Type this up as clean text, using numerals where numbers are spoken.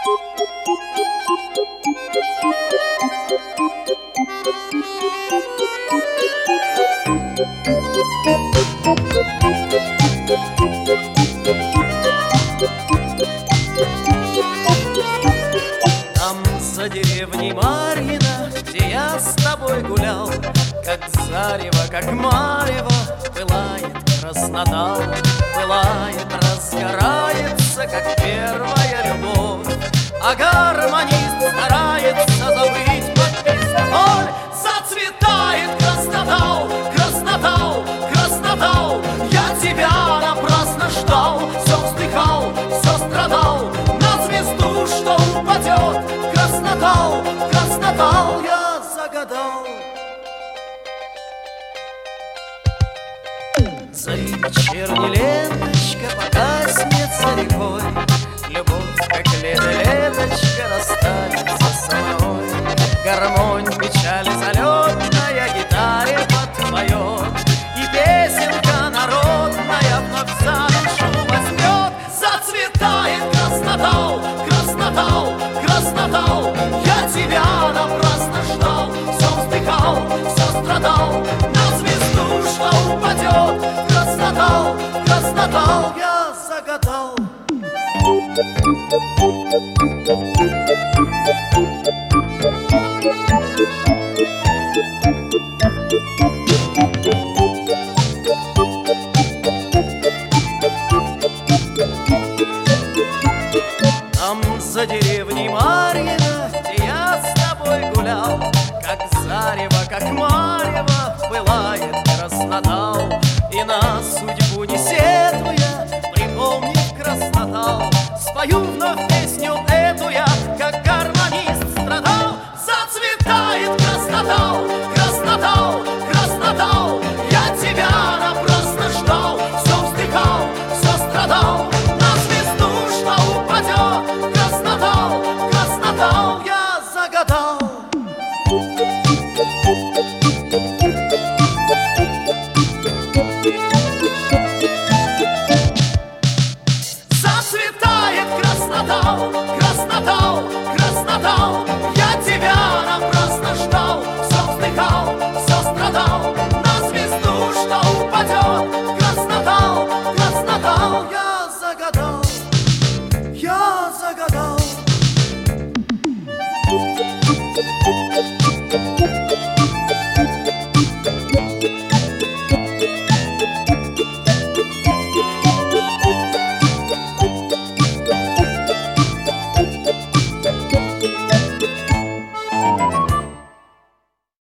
Там за деревней Марьино, где я с тобой гулял, как зарево, как марево, пылает краснота, пылает, разгорается, как первая любовь. А гармонист старается забыть подписку боль. Зацветает краснота, краснота, краснота. Я тебя напрасно ждал, все вздыхал, все страдал. На звезду, что упадет, краснота, краснота, я загадал. За вечерней ленточка погаснет за рекой, любовь, как лето-леточка, растает самой. Гармонь печали залетная гитаре подпоет, и песенка народная вновь за душу возьмет. Зацветает краснота, краснота, краснота. Я тебя напрасно ждал, все вздыхал, все страдал. На звезду, что упадет, краснота, краснота, я загадал. Там за деревней Марьино, где я с тобой гулял, как зарево, как